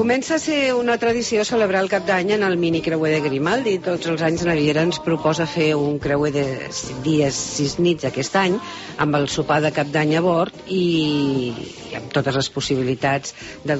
Comença a ser una tradició celebrar el Cap d'Any en el mini creuer de Grimaldi. Tots els anys Naviera ens proposa fer un creuer de 5 dies, 6 nits aquest any, amb el sopar de Cap d'Any a bord i amb totes les possibilitats de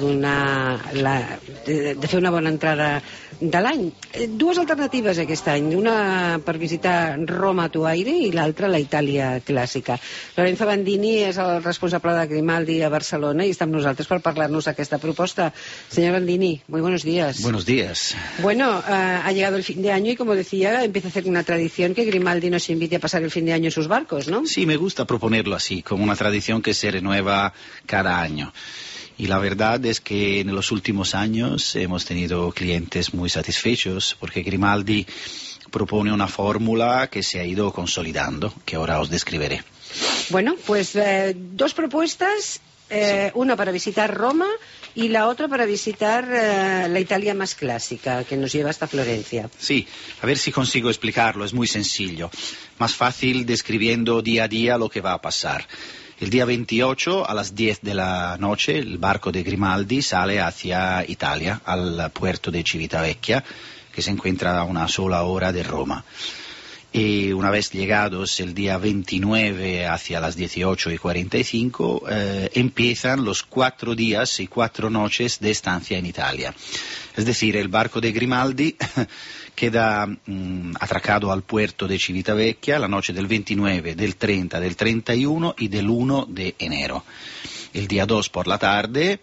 fer una bona entrada de l'any. Dues alternatives aquest any, una per visitar Roma a Tuaire i l'altra la Itàlia clàssica. Lorenzo Bandini és el responsable de Grimaldi a Barcelona i està amb nosaltres per parlar-nos d'aquesta proposta. Señor Bandini, muy buenos días. Buenos días. Bueno, ha llegado el fin de año y, como decía, empieza a hacer una tradición que Grimaldi nos invite a pasar el fin de año en sus barcos, ¿no? Sí, me gusta proponerlo así, como una tradición que se renueva cada año. Y la verdad es que en los últimos años hemos tenido clientes muy satisfechos porque Grimaldi propone una fórmula que se ha ido consolidando, que ahora os describiré. Bueno, pues dos propuestas, sí. Una para visitar Roma y la otra para visitar la Italia más clásica, que nos lleva hasta Florencia. Sí, a ver si consigo explicarlo, es muy sencillo. Más fácil describiendo día a día lo que va a pasar. El día 28 a las 10 de la noche el barco de Grimaldi sale hacia Italia, al puerto de Civitavecchia, que se encuentra a una sola hora de Roma. Y una vez llegados el día 29 hacia las 18:45 empiezan los 4 días y 4 noches de estancia en Italia. Es decir, el barco de Grimaldi queda atracado al puerto de Civitavecchia la noche del 29, del 30, del 31 y del 1 de enero. El día 2 por la tarde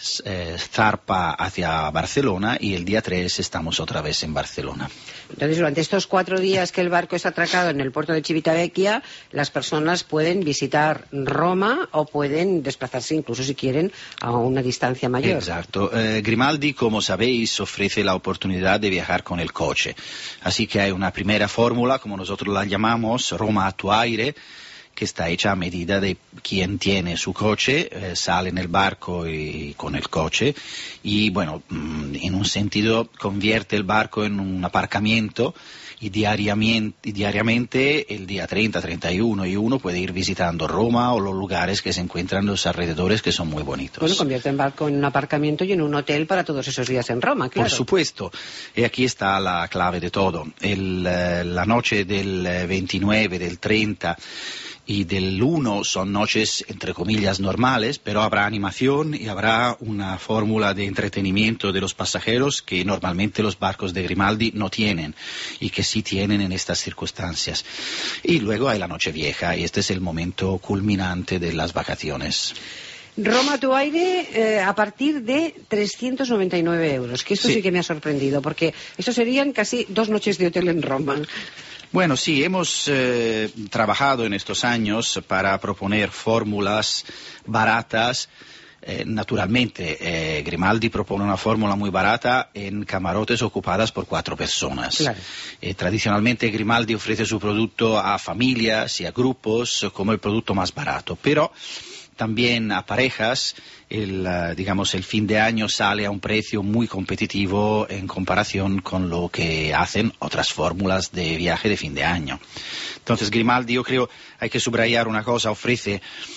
zarpa hacia Barcelona y el día 3 estamos otra vez en Barcelona. Entonces, durante estos 4 días que el barco es atracado en el puerto de Civitavecchia, las personas pueden visitar Roma o pueden desplazarse incluso, si quieren, a una distancia mayor. Exacto. Grimaldi, como sabéis, ofrece la oportunidad de viajar con el coche. Así que hay una primera fórmula, como nosotros la llamamos, Roma a Tuaire, que está hecha a medida de quien tiene su coche, sale en el barco y con el coche y, bueno, en un sentido convierte el barco en un aparcamiento y diariamente el día 30, 31 y 1 puede ir visitando Roma o los lugares que se encuentran en los alrededores, que son muy bonitos. Bueno, convierte el barco en un aparcamiento y en un hotel para todos esos días en Roma, claro. Por supuesto, y aquí está la clave de todo. La noche del 29, del 30 y del 1 son noches, entre comillas, normales, pero habrá animación y habrá una fórmula de entretenimiento de los pasajeros que normalmente los barcos de Grimaldi no tienen y que sí tienen en estas circunstancias. Y luego hay la noche vieja y este es el momento culminante de las vacaciones. Roma a Tuaire a partir de 399 euros, que esto sí que me ha sorprendido, porque eso serían casi 2 noches de hotel en Roma. Bueno, sí, hemos trabajado en estos años para proponer fórmulas baratas. Naturalmente, Grimaldi propone una fórmula muy barata en camarotes ocupadas por 4 personas. Claro. Tradicionalmente Grimaldi ofrece su producto a familias y a grupos como el producto más barato, pero también a parejas, el fin de año sale a un precio muy competitivo en comparación con lo que hacen otras fórmulas de viaje de fin de año. Entonces Grimaldi, yo creo, hay que subrayar una cosa, ofrece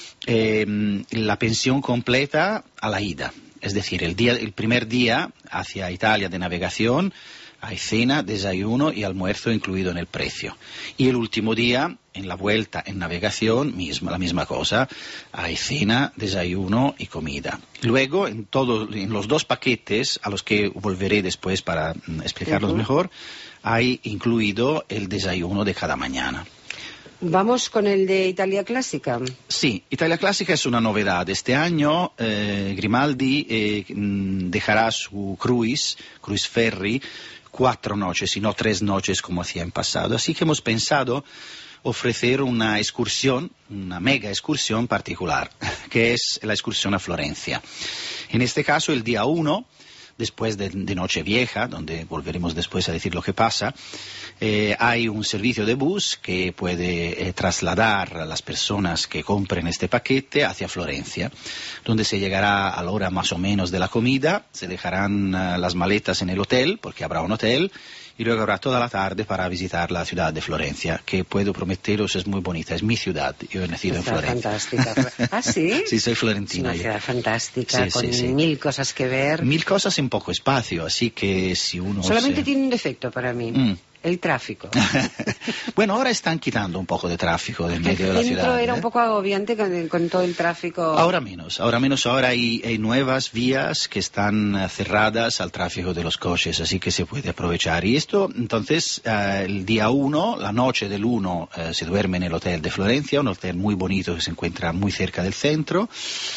la pensión completa a la ida. Es decir, el primer día hacia Italia de navegación hay cena, desayuno y almuerzo incluido en el precio. Y el último día, en la vuelta en navegación, la misma cosa, hay cena, desayuno y comida. Luego, en los 2 paquetes, a los que volveré después para explicarlos mejor, hay incluido el desayuno de cada mañana. Vamos con el de Italia Clásica. Sí, Italia Clásica es una novedad. Este año Grimaldi dejará su cruise ferry 4 noches y no 3 noches como hacía en pasado. Así que hemos pensado ofrecer una excursión, una mega excursión particular, que es la excursión a Florencia. En este caso, el día 1, después de Nochevieja, donde volveremos después a decir lo que pasa, hay un servicio de bus que puede trasladar a las personas que compren este paquete hacia Florencia, donde se llegará a la hora más o menos de la comida, se dejarán las maletas en el hotel, porque habrá un hotel, y luego habrá toda la tarde para visitar la ciudad de Florencia, que puedo prometeros es muy bonita, es mi ciudad, yo he nacido en Florencia. Fantástica. ¿Ah, sí? Sí, soy florentino. Es una ciudad fantástica, sí, con sí. mil cosas que ver. Mil cosas en poco espacio, así que si uno... Solamente tiene un defecto para mí. El tráfico. Bueno, ahora están quitando un poco de tráfico del medio de la ciudad. El centro era un poco agobiante con todo el tráfico. Ahora menos. Ahora hay nuevas vías que están cerradas al tráfico de los coches, así que se puede aprovechar. Y esto, entonces, el día 1, la noche del 1, se duerme en el hotel de Florencia, un hotel muy bonito que se encuentra muy cerca del centro.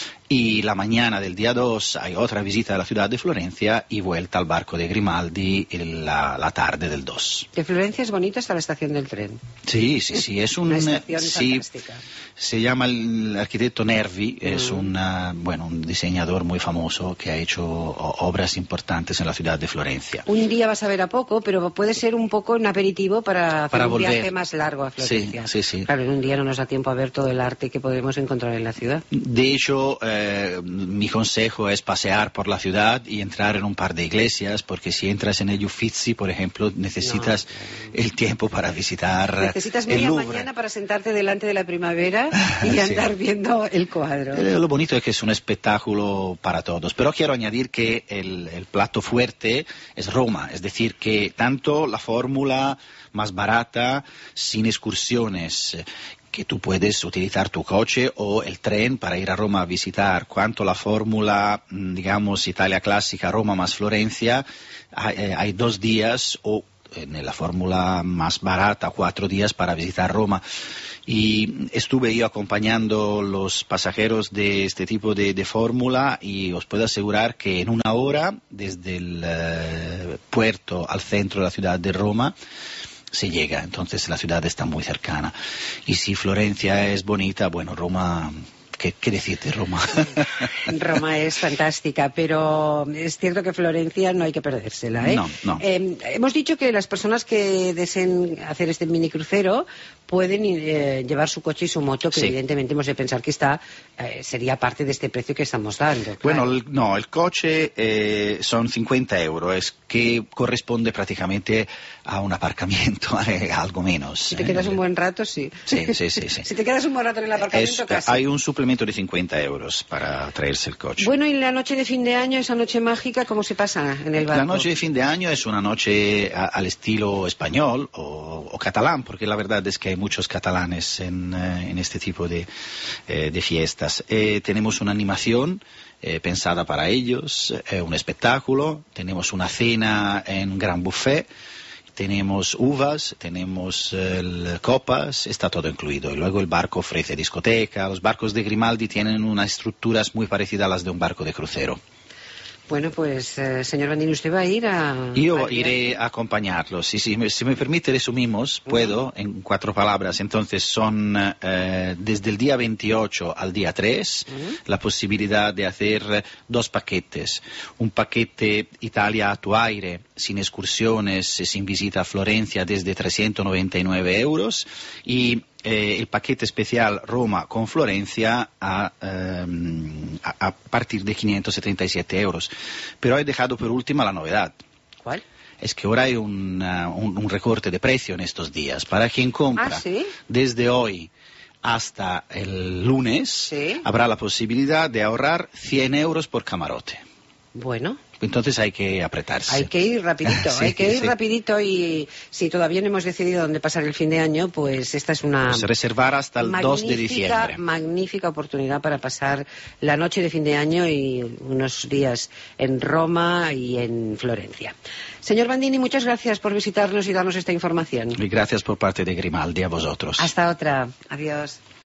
Y la mañana del día 2 hay otra visita a la ciudad de Florencia y vuelta al barco de Grimaldi la tarde del 2. De Florencia es bonito hasta la estación del tren. Sí, es una estación fantástica. Se llama el arquitecto Nervi, es un diseñador muy famoso que ha hecho obras importantes en la ciudad de Florencia. Un día vas a ver a poco, pero puede ser un poco un aperitivo para hacer un viaje más largo a Florencia. Sí. Claro, en un día no nos da tiempo a ver todo el arte que podemos encontrar en la ciudad. De hecho, mi consejo es pasear por la ciudad y entrar en un par de iglesias, porque si entras en el Uffizi, por ejemplo, necesitas el tiempo para visitar necesitas el media Louvre. Mañana para sentarte delante de la primavera y andar viendo el cuadro. Lo bonito es que es un espectáculo para todos, pero quiero añadir que el plato fuerte es Roma, es decir, que tanto la fórmula más barata, sin excursiones, que tú puedes utilizar tu coche o el tren para ir a Roma a visitar, cuanto la fórmula, digamos, Italia clásica, Roma más Florencia, hay 2 días o en la fórmula más barata 4 días para visitar Roma. Y estuve yo acompañando los pasajeros de este tipo de fórmula y os puedo asegurar que en 1 hora, desde el puerto al centro de la ciudad de Roma, se llega, entonces la ciudad está muy cercana. Y si Florencia es bonita, bueno, Roma... ¿Qué decirte, Roma? Roma es fantástica, pero es cierto que Florencia no hay que perdérsela, ¿eh? No. Hemos dicho que las personas que deseen hacer este mini crucero pueden llevar su coche y su moto, que evidentemente hemos de pensar que sería parte de este precio que estamos dando. Claro. Bueno, el coche son 50 euros, que corresponde prácticamente a un aparcamiento, algo menos. Si te quedas un buen rato, sí. Sí. Si te quedas un buen rato en el aparcamiento, casi. Hay un suplemento de 50 euros para traerse el coche. Bueno, y la noche de fin de año, esa noche mágica, ¿cómo se pasa en el barco? La noche de fin de año es una noche al estilo español o catalán, porque la verdad es que hay muchos catalanes en este tipo de fiestas. Tenemos una animación pensada para ellos, un espectáculo, tenemos una cena en gran buffet, tenemos uvas, tenemos copas, está todo incluido. Y luego el barco ofrece discoteca. Los barcos de Grimaldi tienen unas estructuras muy parecidas a las de un barco de crucero. Bueno, pues, señor Bandini, ¿usted va a ir a...? Yo iré a acompañarlos. Si me permite, resumimos, puedo, en 4 palabras. Entonces, son desde el día 28 al día 3, la posibilidad de hacer 2 paquetes. Un paquete Italia a tu aire, sin excursiones, sin visita a Florencia, desde 399 euros. Y el paquete especial Roma con Florencia a partir de 577 euros. Pero he dejado por última la novedad. ¿Cuál? Es que ahora hay un recorte de precio en estos días. Para quien compra desde hoy hasta el lunes, habrá la posibilidad de ahorrar 100 euros por camarote. Bueno. Entonces hay que apretarse. Hay que ir rapidito, rapidito, y si todavía no hemos decidido dónde pasar el fin de año, pues esta es una... Pues reservar hasta el 2 de diciembre. Magnífica oportunidad para pasar la noche de fin de año y unos días en Roma y en Florencia. Señor Bandini, muchas gracias por visitarnos y darnos esta información. Y gracias por parte de Grimaldi a vosotros. Hasta otra. Adiós.